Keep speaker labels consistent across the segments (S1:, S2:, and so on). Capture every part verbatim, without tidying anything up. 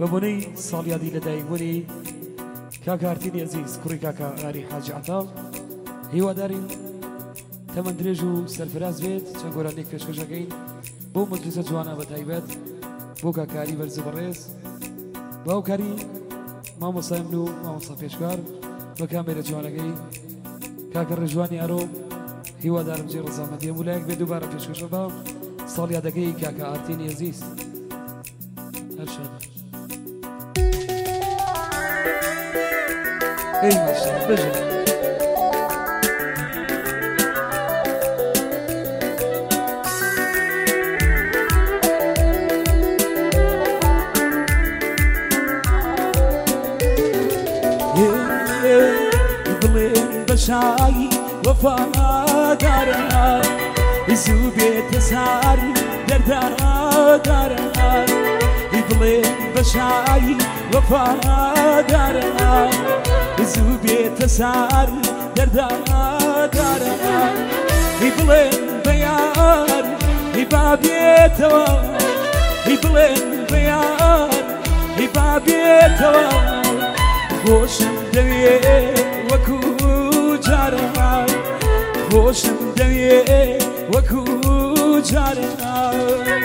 S1: بەبوونەی ساڵیادی لەدایکبوونی کاکە ئارتینی عەزیز کوڕی کاکە ئاری حاجی عەتاڵ هیوادارین تەمەند درێژ و سەرفراز بێت چەند گۆرانێک پێشکەشەکەین بۆ مجلیسە جوانە بەتایبەت بۆ کاکاری بەرز بەڕێز باوکاری مامۆسای من و مامۆستا پێشکار بە کامێرە جوانەکەی کاکە ڕێژوانی ئارۆ هیوادارم جێ ڕەزامەندیە مولایەک بێت دووبارە پێشکەشە بە ساڵیادەکەی کاکە ئارتینی عەزیز هەرشاد ئەی ماشەڵڵا بژن
S2: بشایی وفادارم زوبیت ساری دردارم بلین بشایی وفادارم زوبیت ساری دردارم بلین بیار بابیت و بلین بیار بابیت و خوشم دویه وکو جارم خوشم دویه وکو جارم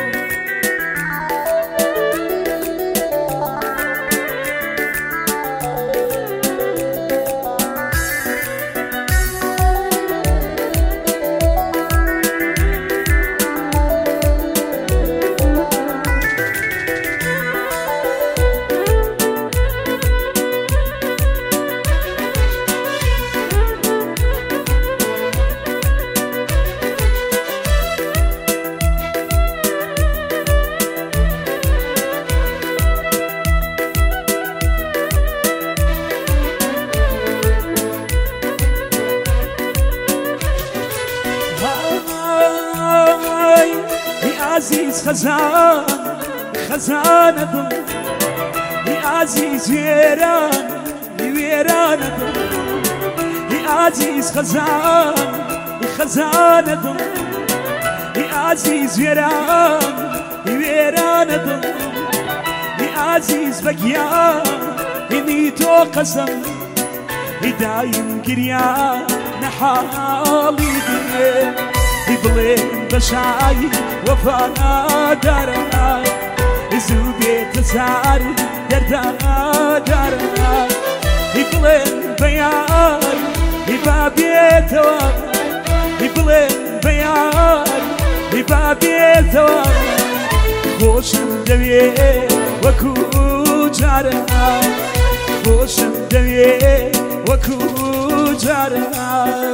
S2: عزيز خزان خزانة دل يا عزيز ويران ويران دل يا عزيز خزان خزانة دل يا عزيز ويران ويران دل يا عزيز بقيان نيتو قسم دايم قريان نحالي دل بلين بشاي وفانا دارنا زوبيت سار دردانا دارنا بلين بيار بابيت بلين بيار بابيت خوشم دويه وكو جارنا خوشم دويه وكو جارنا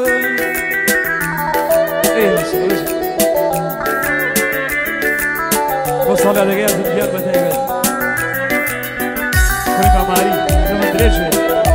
S1: وصل على جهاز الديار بتاعي كريم عماري كمان دريجة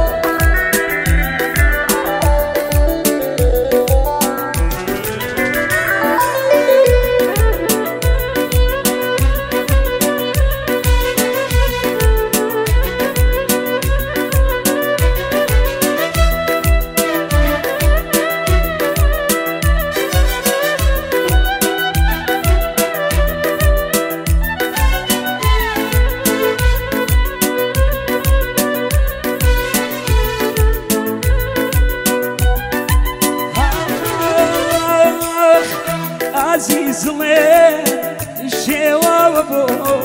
S2: عزيز لي الشيوة وبو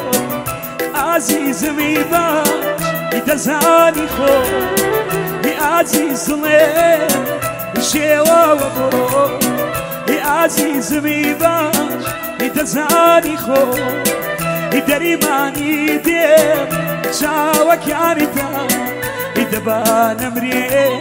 S2: عزيز ميبا يتزاني خو يا عزيز لي الشيوة وبو يا عزيز ميبا يتزاني خو يدري ماني ديم شاوك عانيتا يدبان امري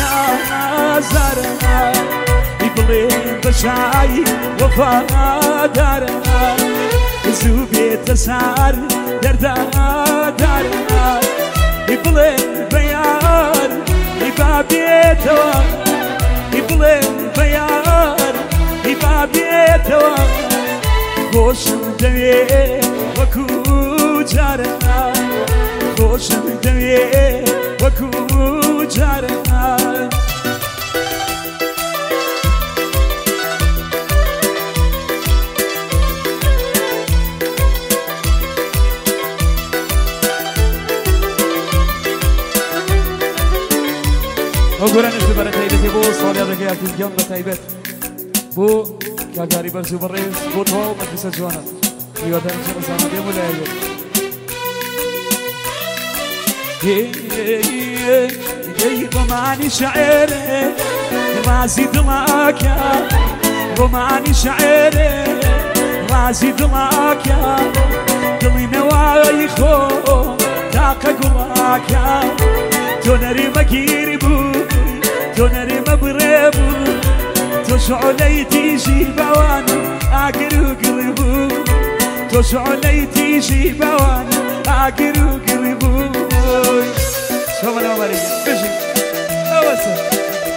S2: نازارنا بلين بشاي وفانا دارنا زوبيت سار دردانا دارنا بلين بيار بابيت بلين بيار بابيت خوشم دويه وكو جارنا خوشم دويه وكو جارنا
S1: وقرانش لبرا تايبتي بو صالي هذا كي أكيد جنب تايبت بو كاكاري برسو بريس بو طوال مدرسة جوانا يودان شرس أنا دي ملايق يي روماني شعري رازي دلاكا روماني شعري رازي دلاكا دلي نواي خو تاقا قلاكا تونري مكيري بو تونري مبريبو تشعلي تيجي بوانا اقرو قلبو تشعلي تيجي بوانا اقرو قلبو شوف انا مريض بشي اوسع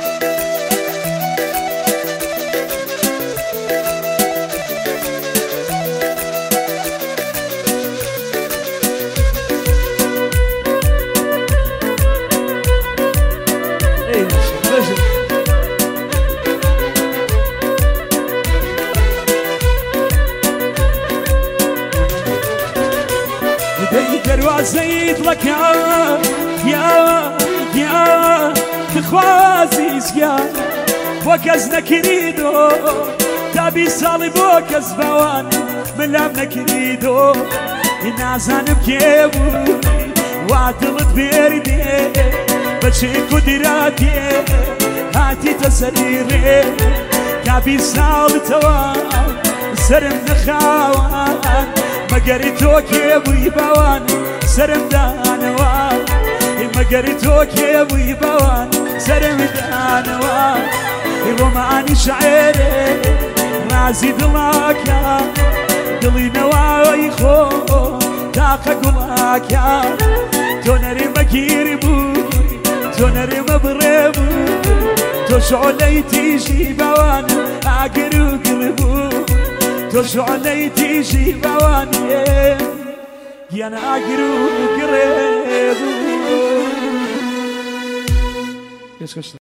S2: زيد لك يا يا يا تخوازيز يا وكز نكريدو تابي صالي بوكز بوان ملام نكريدو النازان بكيبو وعدلت بيردي بشي قدراتي هاتي تسريري تابي صالي توان سرم نخاوان مقري توكي ابوي بوان سرم دانوان مقري توكي ابوي بوان سرم دانوان روماني شعري رازي دلاكا دلي نواي خو تاقا قلاكا تونري مكيري بوي تونري مبريبو تشعلي تيجي بوان اقرو قلبو تشعلي تيجي بواني يا انا اقرو قريبو